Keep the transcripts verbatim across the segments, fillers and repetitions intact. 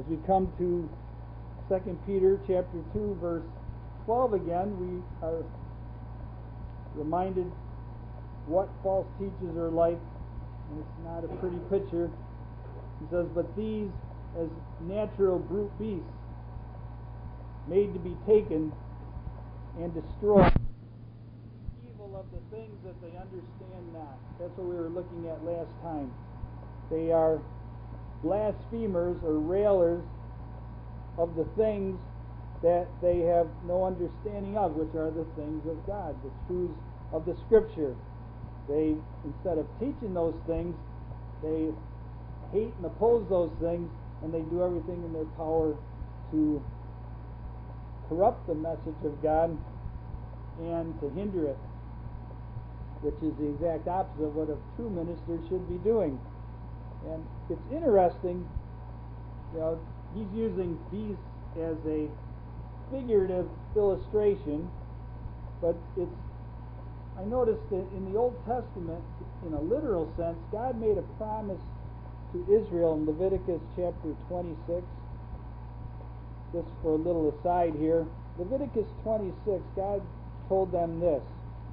we come to Second Peter chapter two, verse twelve again, we are reminded what false teachers are like, and it's not a pretty picture. He says, but these, as natural brute beasts, made to be taken and destroyed, evil of the things that they understand not. That's what we were looking at last time. They are blasphemers or railers of the things that they have no understanding of, which are the things of God, the truths of the Scripture. They, instead of teaching those things, they hate and oppose those things, and they do everything in their power to corrupt the message of God and to hinder it, which is the exact opposite of what a true minister should be doing. And it's interesting, you know, he's using beasts as a figurative illustration, but it's, I noticed that in the Old Testament, in a literal sense, God made a promise to Israel in Leviticus chapter twenty-six. Just for a little aside here, Leviticus twenty-six, God told them this.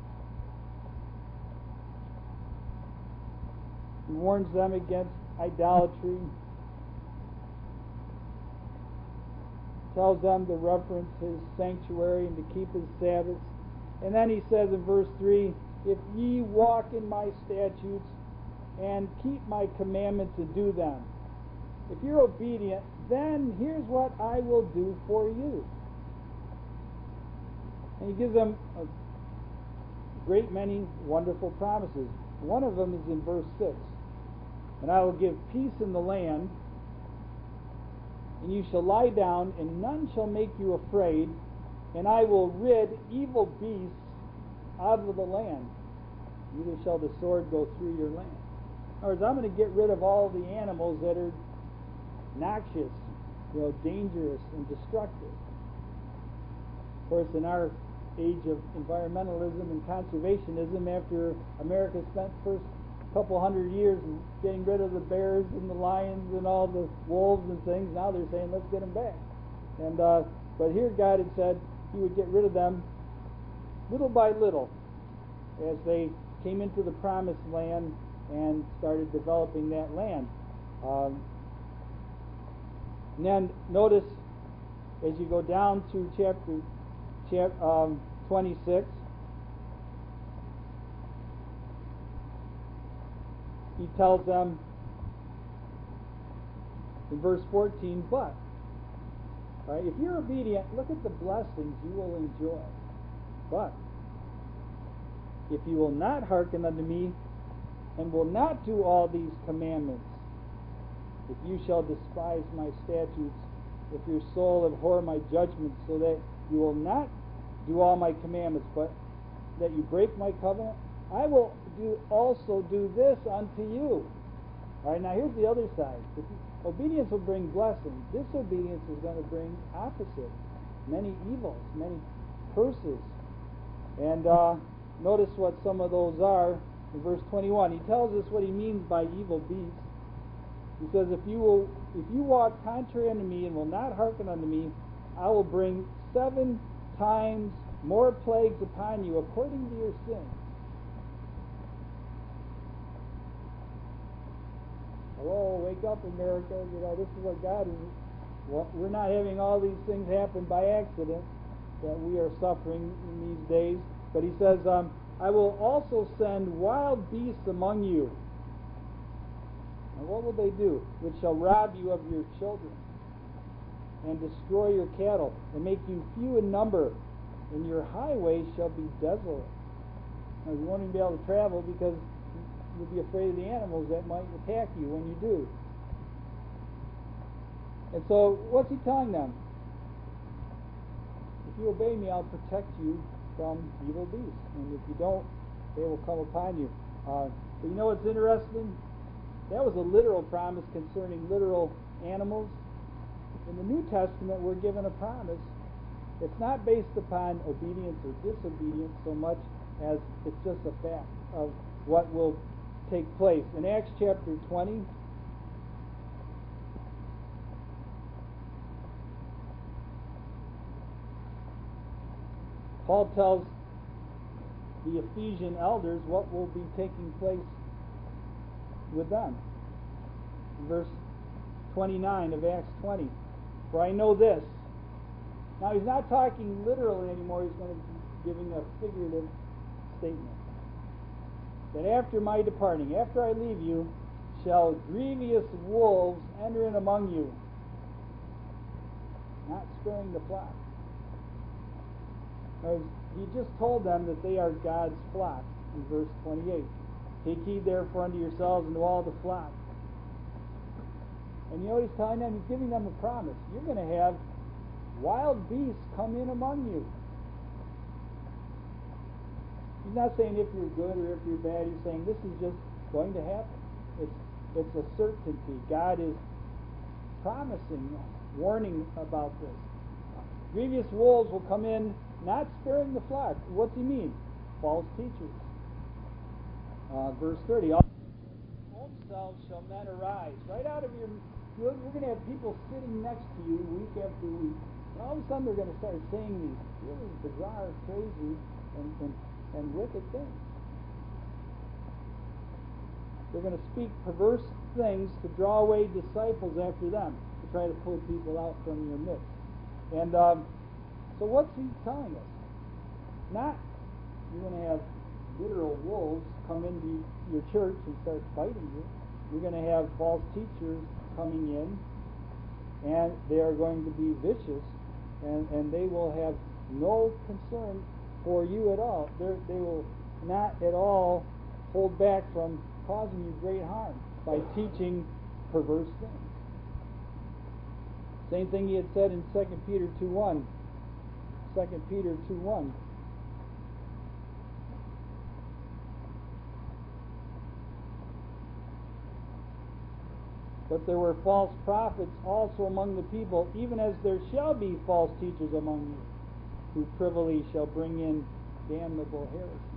He warns them against idolatry, tells them to reverence His sanctuary and to keep His Sabbaths. And then He says in verse three, if ye walk in my statutes and keep my commandments and do them, if you're obedient, then here's what I will do for you. And He gives them a great many wonderful promises. One of them is in verse six. And I will give peace in the land, and you shall lie down, and none shall make you afraid, and I will rid evil beasts out of the land. Neither shall the sword go through your land. In other words, I'm going to get rid of all the animals that are noxious, you know, dangerous and destructive. Of course, in our age of environmentalism and conservationism, after America spent the first couple hundred years getting rid of the bears and the lions and all the wolves and things, now they're saying let's get them back. And uh, but here God had said He would get rid of them little by little as they came into the promised land and started developing that land. Um, and then notice as you go down to chapter, chapter um, twenty-six, He tells them in verse fourteen, but, all right, if you're obedient, look at the blessings you will enjoy. But if you will not hearken unto me and will not do all these commandments, if you shall despise my statutes, if your soul abhor my judgments, so that you will not do all my commandments, but that you break my covenant, I will do also do this unto you. All right, now here's the other side. If you, obedience will bring blessing. Disobedience is going to bring opposite. Many evils, many curses. And uh, notice what some of those are in verse twenty-one. He tells us what he means by evil beasts. He says, if you will, if you walk contrary unto me and will not hearken unto me, I will bring seven times more plagues upon you according to your sins. Hello, wake up, America. You know, this is what God is. Well, we're not having all these things happen by accident that we are suffering in these days. But he says, um, I will also send wild beasts among you. And what will they do? Which shall rob you of your children and destroy your cattle and make you few in number, and your highways shall be desolate. Now, you won't even be able to travel because you'll be afraid of the animals that might attack you when you do. And so, what's he telling them? If you obey me, I'll protect you from evil beasts. And if you don't, they will come upon you. Uh, but you know what's interesting? That was a literal promise concerning literal animals. In the New Testament, we're given a promise. It's not based upon obedience or disobedience so much as it's just a fact of what will take place. In Acts chapter twenty, Paul tells the Ephesian elders what will be taking place with them. In verse twenty-nine of Acts twenty. For I know this. Now he's not talking literally anymore. He's going to be giving a figurative statement. That after my departing, after I leave you, shall grievous wolves enter in among you, not sparing the flock. As he just told them that they are God's flock in verse twenty-eight. Take heed therefore unto yourselves and to all the flock. And you know what he's telling them? He's giving them a promise. You're going to have wild beasts come in among you. He's not saying if you're good or if you're bad. He's saying this is just going to happen. It's it's a certainty. God is promising, warning about this. Grievous wolves will come in, not sparing the flock. What's he mean? False teachers. Uh, verse thirty. All themselves shall men arise. Right out of your, you're, you're going to have people sitting next to you week after week. And all of a sudden they're going to start saying these really bizarre, crazy, and, and, and wicked things. They're going to speak perverse things to draw away disciples after them, to try to pull people out from your midst. And um, so what's he telling us? Not you're going to have literal wolves come into your church and start fighting you. You're going to have false teachers coming in, and they are going to be vicious, and, and they will have no concern for you at all. They're, they will not at all hold back from causing you great harm by teaching perverse things. Same thing he had said in Second Peter two one. Second Peter two one. But there were false prophets also among the people, even as there shall be false teachers among you, who privily shall bring in damnable heresy.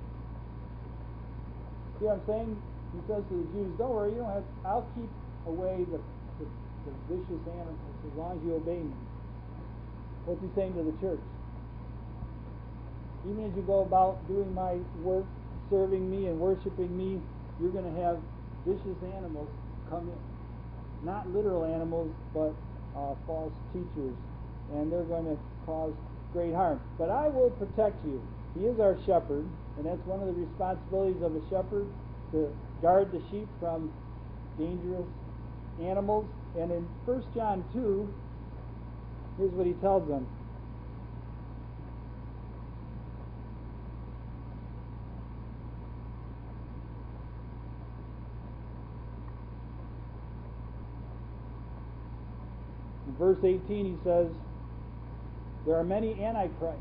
See what I'm saying? He says to the Jews, don't worry, you don't have, I'll keep away the, the, the vicious animals as long as you obey me. What's he saying to the church? Even as you go about doing my work, serving me and worshiping me, you're going to have vicious animals come in. Not literal animals, but uh, false teachers. And they're going to cause great harm. But I will protect you. He is our shepherd, and that's one of the responsibilities of a shepherd, to guard the sheep from dangerous animals. And in First John two, here's what he tells them. In verse eighteen he says, there are many antichrists.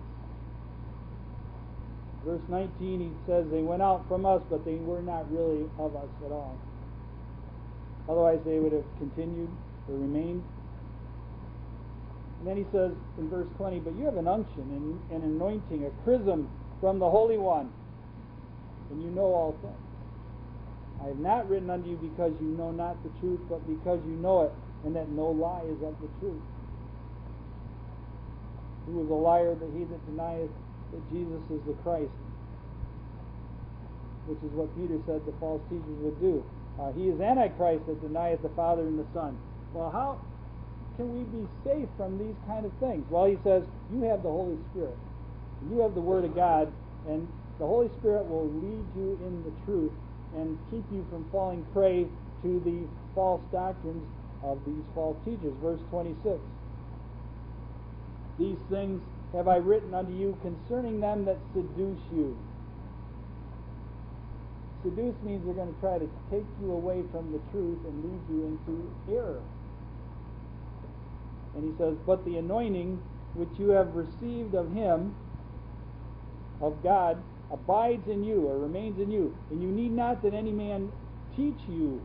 Verse nineteen he says, they went out from us, but they were not really of us at all. Otherwise they would have continued or remained. And then he says in verse twenty, but you have an unction and an anointing, a chrism from the Holy One, and you know all things. I have not written unto you because you know not the truth, but because you know it, and that no lie is of the truth. Who is a liar but he that denieth that Jesus is the Christ? Which is what Peter said the false teachers would do. Uh, he is Antichrist that denieth the Father and the Son. Well, how can we be safe from these kind of things? Well, he says, you have the Holy Spirit. You have the Word of God, and the Holy Spirit will lead you in the truth and keep you from falling prey to the false doctrines of these false teachers. Verse twenty-six. These things have I written unto you concerning them that seduce you. Seduce means they're going to try to take you away from the truth and lead you into error. And he says, but the anointing which you have received of him, of God, abides in you, or remains in you, and you need not that any man teach you.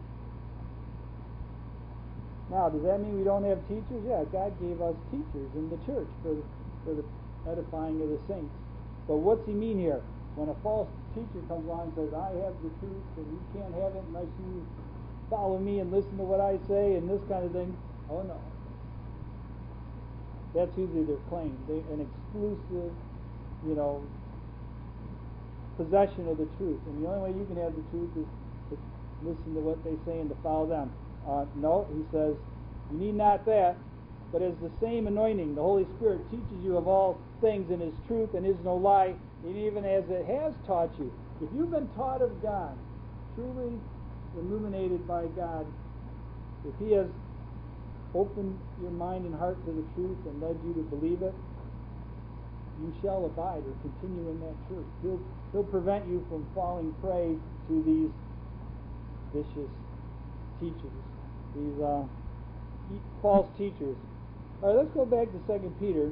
Now, does that mean we don't have teachers? Yeah, God gave us teachers in the church for the, for the edifying of the saints. But what's he mean here? When a false teacher comes along and says, I have the truth, and you can't have it unless you follow me and listen to what I say, and this kind of thing, oh no. That's usually their claim. They, an exclusive you know, possession of the truth. And the only way you can have the truth is to listen to what they say and to follow them. Uh, no, he says, you need not that, but as the same anointing, the Holy Spirit teaches you of all things and is truth and is no lie, and even as it has taught you. If you've been taught of God, truly illuminated by God, if he has opened your mind and heart to the truth and led you to believe it, you shall abide or continue in that truth. He'll, he'll prevent you from falling prey to these vicious teachers, these uh, false teachers. All right, let's go back to Second Peter.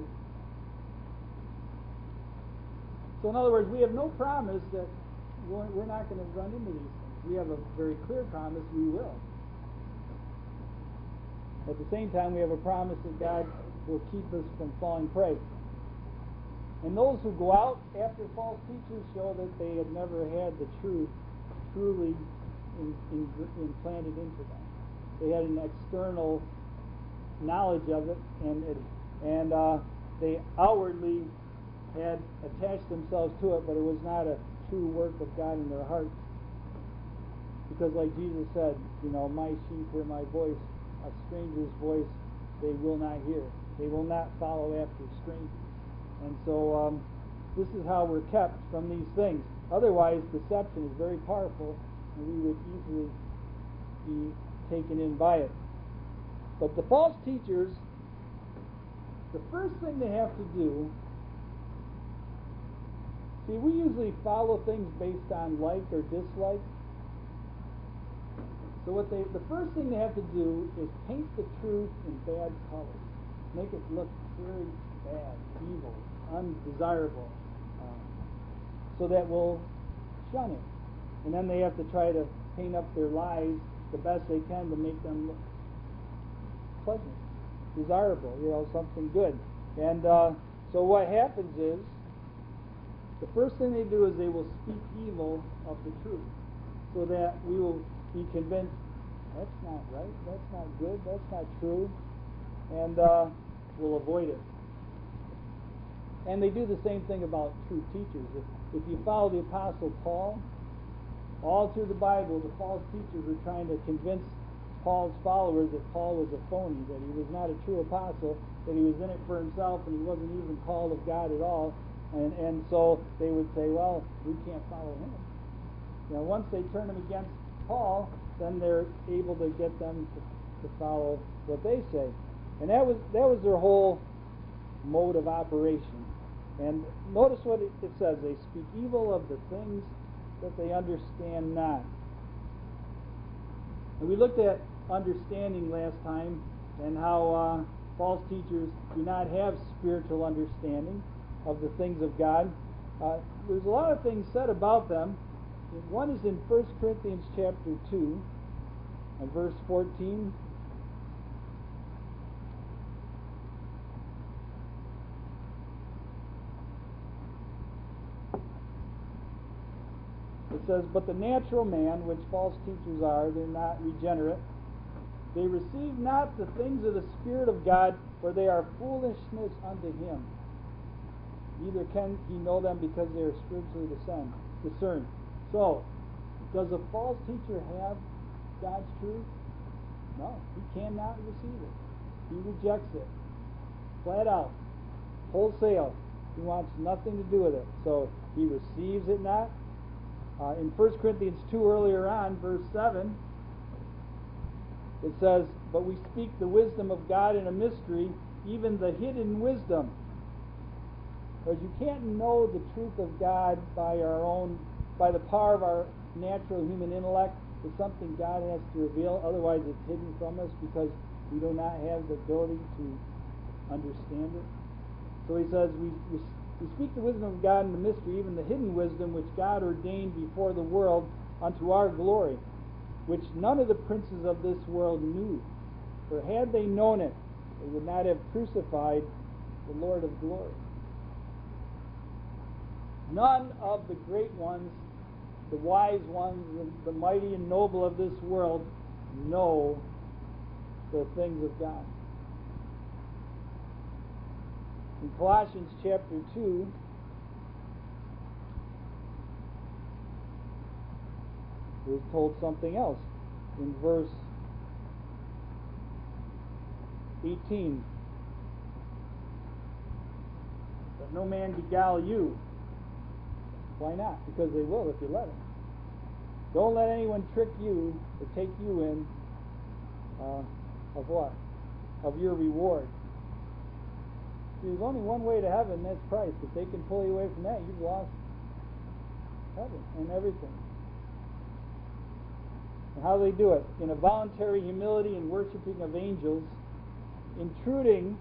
So in other words, we have no promise that we're not going to run into these things. We have a very clear promise we will. At the same time, we have a promise that God will keep us from falling prey. And those who go out after false teachers show that they had never had the truth truly in, in, implanted into them. They had an external knowledge of it, and it, and uh, they outwardly had attached themselves to it, but it was not a true work of God in their hearts. Because like Jesus said, you know, my sheep hear my voice, a stranger's voice they will not hear. They will not follow after strangers. And so um, this is how we're kept from these things. Otherwise, deception is very powerful, and we would easily be taken in by it. But the false teachers, the first thing they have to do, see, we usually follow things based on like or dislike. So what they, the first thing they have to do is paint the truth in bad colors, make it look very bad, evil, undesirable, um, so that we'll shun it. And then they have to try to paint up their lies the best they can to make them look pleasant, desirable, you know, something good. And uh, so what happens is, the first thing they do is they will speak evil of the truth, so that we will be convinced, that's not right, that's not good, that's not true, and uh, we'll avoid it. And they do the same thing about true teachers. If, if you follow the Apostle Paul, all through the Bible, the false teachers were trying to convince Paul's followers that Paul was a phony, that he was not a true apostle, that he was in it for himself, and he wasn't even called of God at all. And and so they would say, well, we can't follow him. You know, once they turn him against Paul, then they're able to get them to, to follow what they say. And that was that was their whole mode of operation. And notice what it, it says. They speak evil of the things that they understand not. And we looked at understanding last time, and how uh, false teachers do not have spiritual understanding of the things of God. Uh, there's a lot of things said about them. One is in First Corinthians chapter two and verse fourteen. It says, but the natural man, which false teachers are, they're not regenerate. They receive not the things of the Spirit of God, for they are foolishness unto him. Neither can he know them, because they are spiritually discerned. So, does a false teacher have God's truth? No, he cannot receive it. He rejects it. Flat out. Wholesale. He wants nothing to do with it. So, he receives it not. Uh, in First Corinthians two, earlier on, verse seven, it says, but we speak the wisdom of God in a mystery, even the hidden wisdom. Because you can't know the truth of God by our own, by the power of our natural human intellect. It's something God has to reveal. Otherwise, it's hidden from us because we do not have the ability to understand it. So he says, we, we We speak the wisdom of God in the mystery, even the hidden wisdom which God ordained before the world unto our glory, which none of the princes of this world knew. For had they known it, they would not have crucified the Lord of glory. None of the great ones, the wise ones, the, the mighty and noble of this world know the things of God. In Colossians chapter two, we're told something else in verse eighteen. Let no man beguile you. Why not? Because they will if you let them. Don't let anyone trick you or take you in uh, of what? Of your reward. There's only one way to heaven, that's Christ. If they can pull you away from that, you've lost heaven and everything. And how do they do it? In a voluntary humility and worshiping of angels, intruding.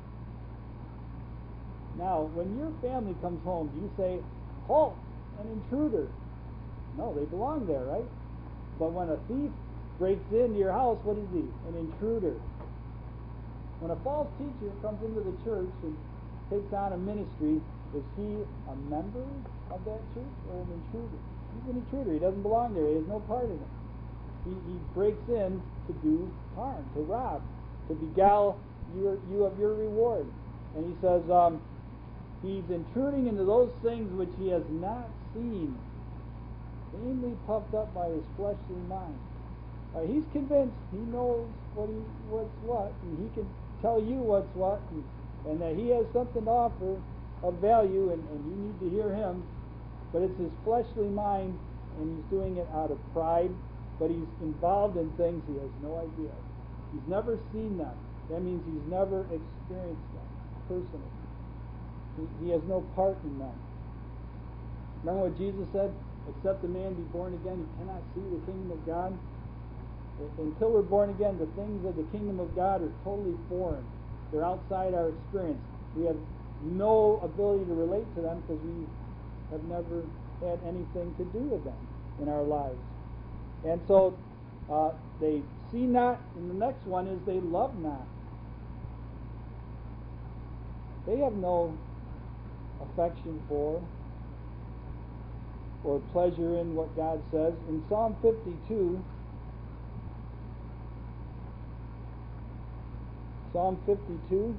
Now, when your family comes home, do you say, halt, an intruder? No, they belong there, right? But when a thief breaks into your house, what is he? An intruder. When a false teacher comes into the church and takes on a ministry, is he a member of that church or an intruder? He's an intruder. He doesn't belong there. He has no part in it. He, he breaks in to do harm, to rob, to beguile your, you of your reward. And he says um, he's intruding into those things which he has not seen, vainly puffed up by his fleshly mind. Uh, he's convinced he knows what he what's what, and he can tell you what's what, and, and that he has something to offer of value, and, and you need to hear him. But it's his fleshly mind, and he's doing it out of pride, but he's involved in things he has no idea of. He's never seen them. That means he's never experienced them personally. He, he has no part in them. Remember what Jesus said? Except a man be born again, he cannot see the kingdom of God. Until we're born again, the things of the kingdom of God are totally foreign. They're outside our experience. We have no ability to relate to them because we have never had anything to do with them in our lives. And so uh, they see not, and the next one is they love not. They have no affection for or pleasure in what God says. In Psalm fifty-two, Psalm fifty-two,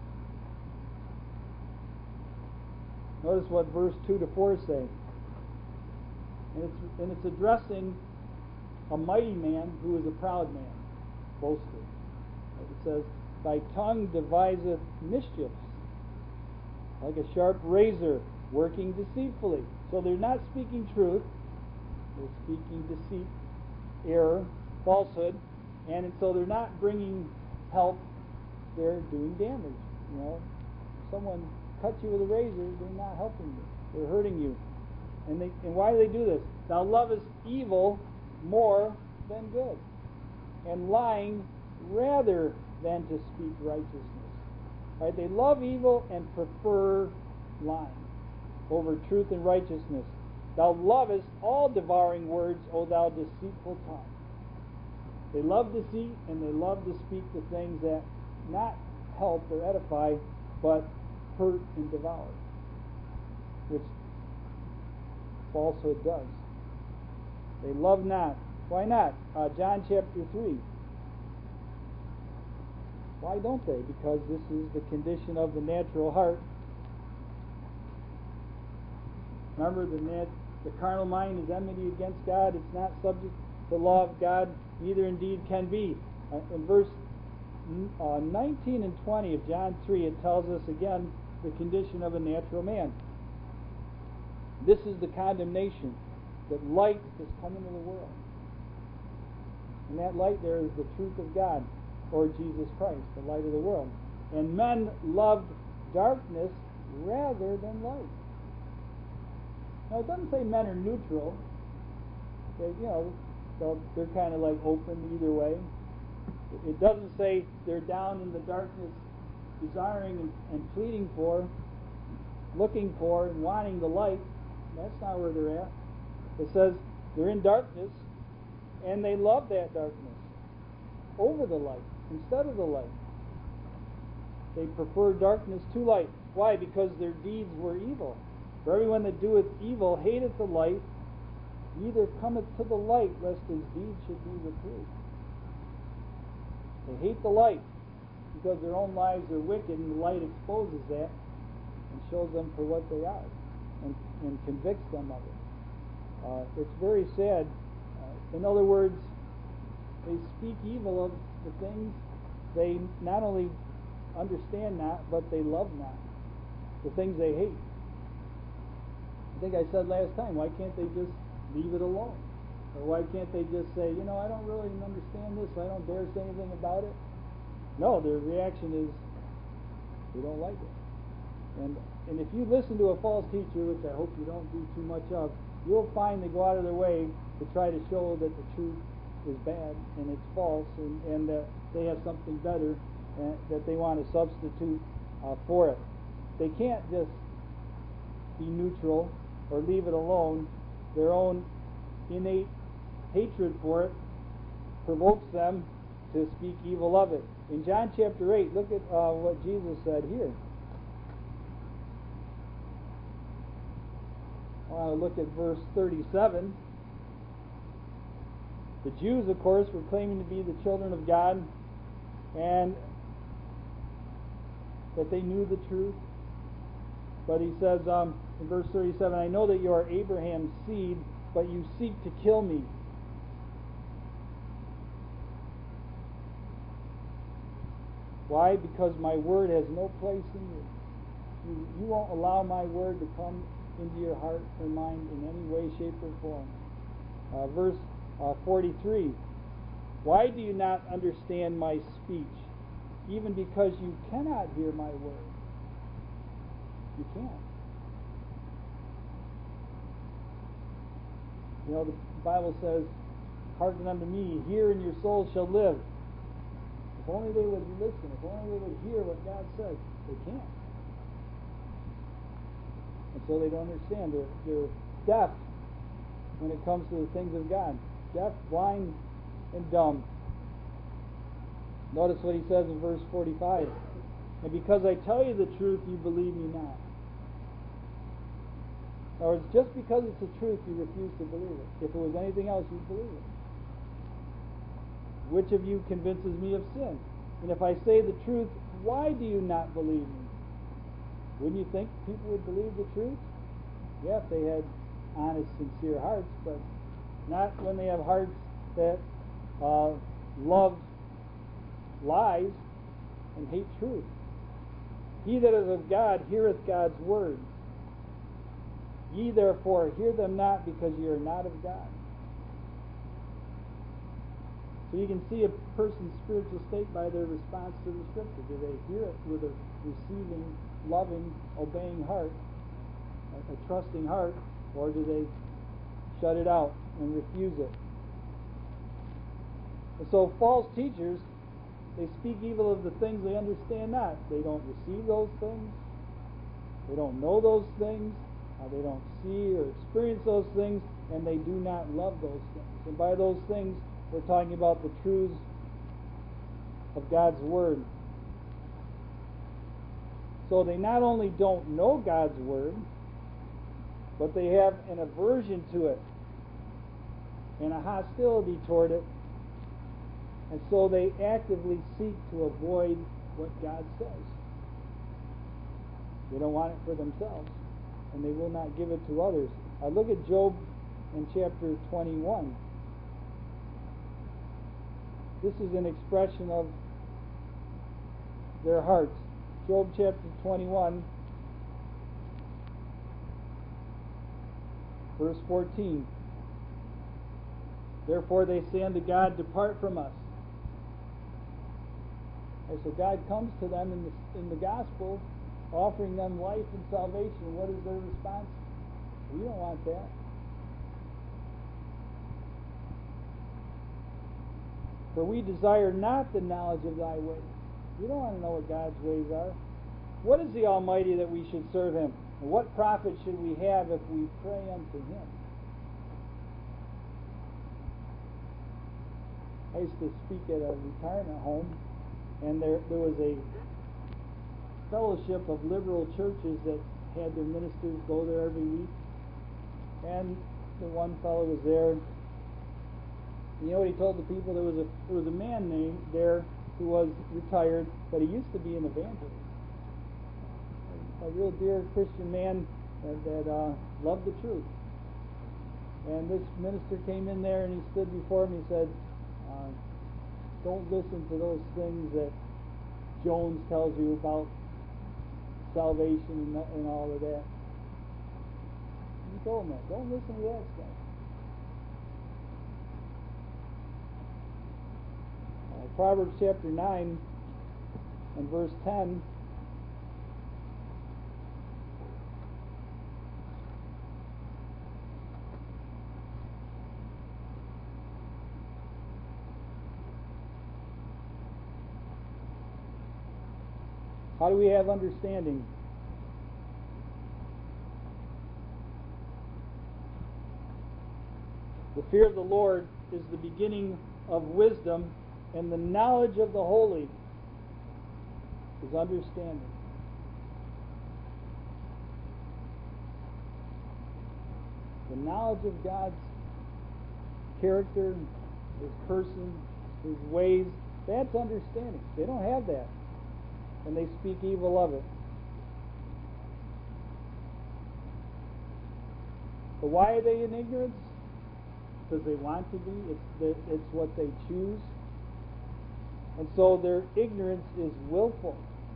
notice what verse two to four say. And it's, and it's addressing a mighty man who is a proud man, boastful. It says, thy tongue deviseth mischiefs, like a sharp razor working deceitfully. So they're not speaking truth, they're speaking deceit, error, falsehood, and so they're not bringing help, they're doing damage. You know, if someone cuts you with a razor, they're not helping you, they're hurting you. And they and why do they do this? Thou lovest evil more than good, and lying rather than to speak righteousness. Right? They love evil and prefer lying over truth and righteousness. Thou lovest all devouring words, O thou deceitful tongue. They love deceit, and they love to speak the things that not help or edify, but hurt and devour, which falsehood does. They love not. Why not? Uh, John chapter three. Why don't they? Because this is the condition of the natural heart. Remember, the nat- the carnal mind is enmity against God. It's not subject to the law of God, neither indeed can be. Uh, in verse uh, nineteen and twenty of John three, it tells us again the condition of a natural man. This is the condemnation, that light has come into the world. And that light there is the truth of God, or Jesus Christ, the light of the world. And men loved darkness rather than light. Now, it doesn't say men are neutral. They, you know, they're, they're kind of like open either way. It doesn't say they're down in the darkness, desiring and, and pleading for, looking for, and wanting the light. That's not where they're at. It says they're in darkness, and they love that darkness over the light instead of the light. They prefer darkness to light. Why? Because their deeds were evil. For everyone that doeth evil hateth the light, neither cometh to the light, lest his deeds should be reproved. They hate the light because their own lives are wicked, and the light exposes that and shows them for what they are, and, and convicts them of it. Uh, it's very sad. Uh, In other words, they speak evil of the things they not only understand not, but they love not. The things they hate. I think I said last time, why can't they just leave it alone? Or why can't they just say, you know, I don't really understand this, I don't dare say anything about it? No, their reaction is, they don't like it. And and if you listen to a false teacher, which I hope you don't do too much of, you'll find they go out of their way to try to show that the truth is bad and it's false, and, and that they have something better and that they want to substitute uh, for it. They can't just be neutral or leave it alone. Their own innate hatred for it provokes them to speak evil of it. In John chapter eight, look at uh, what Jesus said here. I want to look at verse thirty-seven. The Jews, of course, were claiming to be the children of God and that they knew the truth. But he says um, in verse thirty-seven, I know that you are Abraham's seed, but you seek to kill me. Why? Because my word has no place in you. You, you won't allow my word to come into your heart or mind in any way, shape, or form. Uh, verse uh, forty-three. Why do you not understand my speech? Even because you cannot hear my word. You can't. You know, the Bible says, hearken unto me, hear and your soul shall live. If only they would listen, if only they would hear what God says. They can't. And so they don't understand. They're, they're deaf when it comes to the things of God. Deaf, blind, and dumb. Notice what he says in verse forty-five. And because I tell you the truth, you believe me not. In other words, just because it's the truth, you refuse to believe it. If it was anything else, you'd believe it. Which of you convinces me of sin? And if I say the truth, why do you not believe me? Wouldn't you think people would believe the truth? Yeah, if they had honest, sincere hearts, but not when they have hearts that uh, love lies and hate truth. He that is of God heareth God's word. Ye therefore hear them not, because ye are not of God. So you can see a person's spiritual state by their response to the Scripture. Do they hear it with a receiving, loving, obeying heart, a, a trusting heart, or do they shut it out and refuse it? And so false teachers, they speak evil of the things they understand not. They don't receive those things. They don't know those things. Uh, they don't see or experience those things, and they do not love those things. And by those things, we're talking about the truths of God's Word. So they not only don't know God's Word, but they have an aversion to it and a hostility toward it. And so they actively seek to avoid what God says. They don't want it for themselves, and they will not give it to others. Uh, look at Job in chapter twenty-one. This is an expression of their hearts. Job chapter twenty-one, verse fourteen. Therefore they say unto God, depart from us. And so God comes to them in the, in the gospel, offering them life and salvation. What is their response? We don't want that. For we desire not the knowledge of thy ways. We don't want to know what God's ways are. What is the Almighty that we should serve him? And what profit should we have if we pray unto him? I used to speak at a retirement home, and there, there was a fellowship of liberal churches that had their ministers go there every week. And the one fellow was there. You know what he told the people? There was a there was a man named there who was retired, but he used to be an evangelist, a real dear Christian man that, that uh, loved the truth. And this minister came in there and he stood before me and said, uh, don't listen to those things that Jones tells you about salvation and, that, and all of that. He told him that. Don't listen to that stuff. Uh, Proverbs chapter nine and verse ten. How do we have understanding? The fear of the Lord is the beginning of wisdom, and the knowledge of the holy is understanding. The knowledge of God's character, His person, His ways, that's understanding. They don't have that, and they speak evil of it. But why are they in ignorance? Because they want to be. It's the, it's what they choose. And so their ignorance is willful.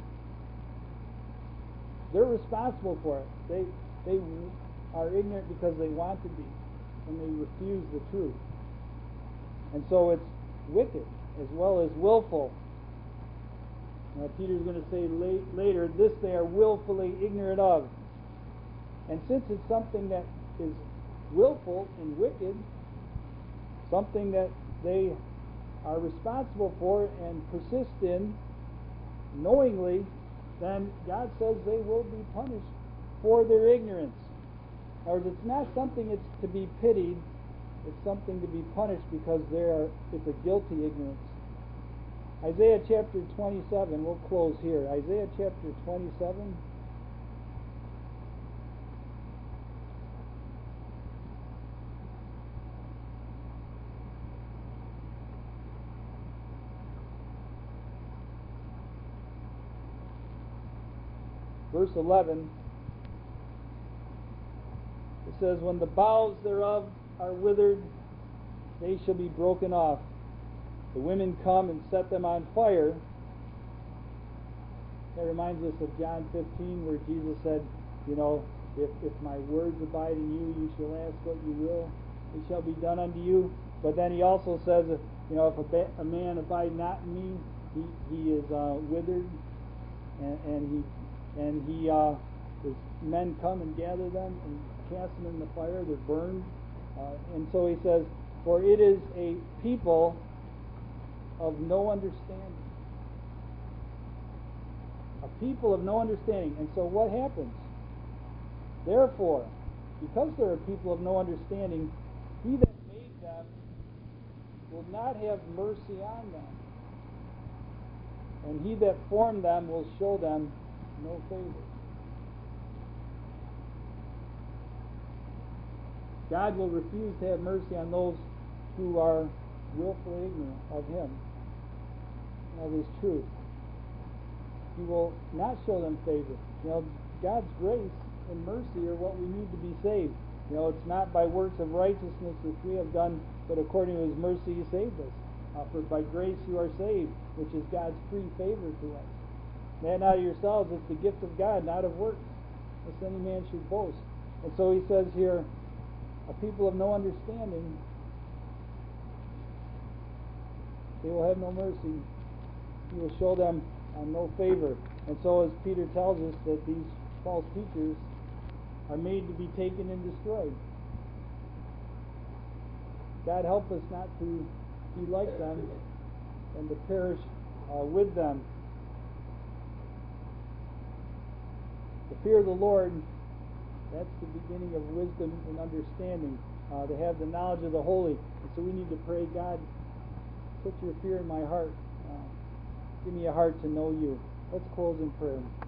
They're responsible for it. They they are ignorant because they want to be, and they refuse the truth. And so it's wicked as well as willful. Now Peter's going to say late, later, this they are willfully ignorant of. And since it's something that is willful and wicked, something that they are responsible for and persist in knowingly, then God says they will be punished for their ignorance. In other words, it's not something it's to be pitied, it's something to be punished because they are, it's a guilty ignorance. Isaiah chapter twenty-seven, we'll close here. Isaiah chapter twenty-seven. Verse eleven, it says, when the boughs thereof are withered, they shall be broken off. The women come and set them on fire. That reminds us of John fifteen, where Jesus said, you know, if, if my words abide in you, you shall ask what you will, it shall be done unto you. But then he also says, you know, if a, ba- a man abide not in me, he, he is uh, withered, and, and he And he, uh, his men come and gather them and cast them in the fire. They're burned. Uh, and so he says, for it is a people of no understanding. A people of no understanding. And so what happens? Therefore, because they're a people of no understanding, he that made them will not have mercy on them. And he that formed them will show them no favor. God will refuse to have mercy on those who are willfully ignorant of Him, of His truth. He will not show them favor. You know, God's grace and mercy are what we need to be saved. You know, it's not by works of righteousness which we have done, but according to His mercy He saved us. Uh, for by grace you are saved, which is God's free favor to us. That not of yourselves, it's the gift of God, not of works, lest any man should boast. And so he says here, a people of no understanding, they will have no mercy. He will show them uh, no favor. And so as Peter tells us that these false teachers are made to be taken and destroyed. God help us not to be like them and to perish uh, with them. The fear of the Lord, that's the beginning of wisdom and understanding, uh, to have the knowledge of the holy. And so we need to pray, God, put your fear in my heart. Uh, give me a heart to know you. Let's close in prayer.